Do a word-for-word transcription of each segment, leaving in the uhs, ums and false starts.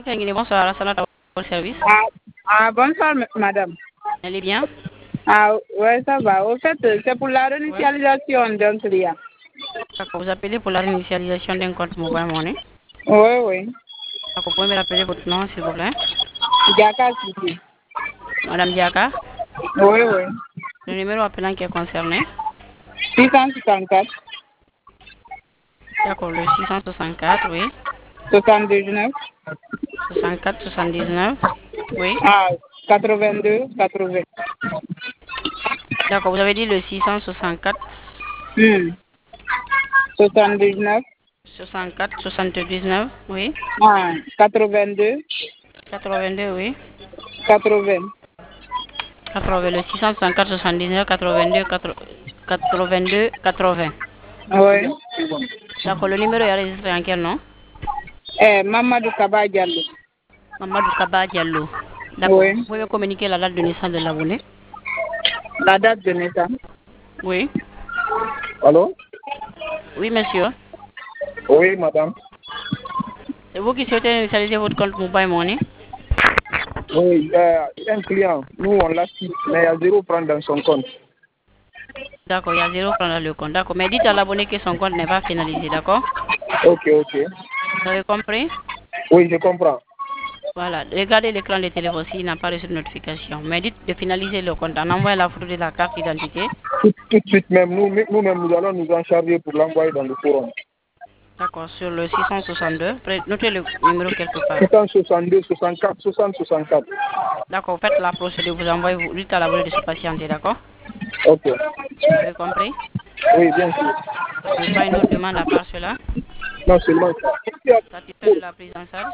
Guinée, bonsoir, Assanata au service. Ah, ah, bonsoir, m- madame. Elle est bien? Ah, ouais, ça va. Au fait, euh, c'est pour la Oui. réinitialisation d'un client. D'accord, vous appelez pour la réinitialisation d'un compte mobile money. Oui, oui. D'accord, vous pouvez me rappeler votre nom, s'il vous plaît? Jaka Sisi. Madame Diaka, Oui, oui. le numéro appelant qui est concerné. six cent soixante-quatre, D'accord, le six cent soixante-quatre, oui. soixante-dix-neuf, soixante-quatre soixante-dix-neuf, oui. ah, quatre-vingt-deux, quatre-vingts. D'accord, vous avez dit le six cent soixante-quatre, Hmm. soixante-dix-neuf, soixante-quatre soixante-dix-neuf, oui. ah, quatre-vingt-deux, quatre-vingt-deux, oui. quatre-vingts. quatre-vingts, le six cent soixante-quatre soixante-dix-neuf quatre-vingt-deux quatre-vingt-deux quatre-vingts. Oui. D'accord, le numéro est enregistré en quel nom? Eh, Mamadou Kaba Diallo. Mamadou Kaba Diallo. D'accord, Oui. vous pouvez me communiquer la date de naissance de l'abonné? La date de naissance. Oui. Allô? Oui, monsieur. Oui, madame. C'est vous qui souhaitez initialiser votre compte mobile money? Oui, euh, un client, nous on l'a su, mais il y a zéro franc dans son compte. D'accord, il y a zéro franc dans le compte. D'accord, mais dites à l'abonné que son compte n'est pas finalisé, d'accord? Ok, ok. Vous avez compris? Oui, je comprends. Voilà, regardez l'écran de téléphone s'il n'a pas reçu de notification. Mais dites de finaliser le compte en envoyant la photo de la carte d'identité. Tout, tout de suite même, nous, nous-mêmes, nous allons nous en charger pour l'envoyer dans le forum. D'accord, sur le six cent soixante-deux. Pre- Notez le numéro quelque part. six cent soixante-deux, soixante-quatre, soixante, soixante-quatre. D'accord, faites la procédure, vous envoyez, vous dites à l'abonné de se patienter, d'accord? Ok. Vous avez compris? Oui, bien sûr. Vous n'avez pas une autre demande à part cela? Non seulement ça. Satisfait de la prise en charge?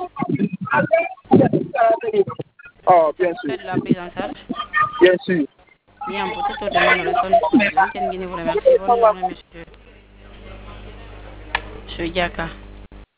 Ah, bien sûr. Satisfait de la prise en charge? Bien sûr. Bien, pour toute autre demande, nous restons disponibles. Guinée vous remercie. Bonne journée, monsieur. Monsieur Diaka.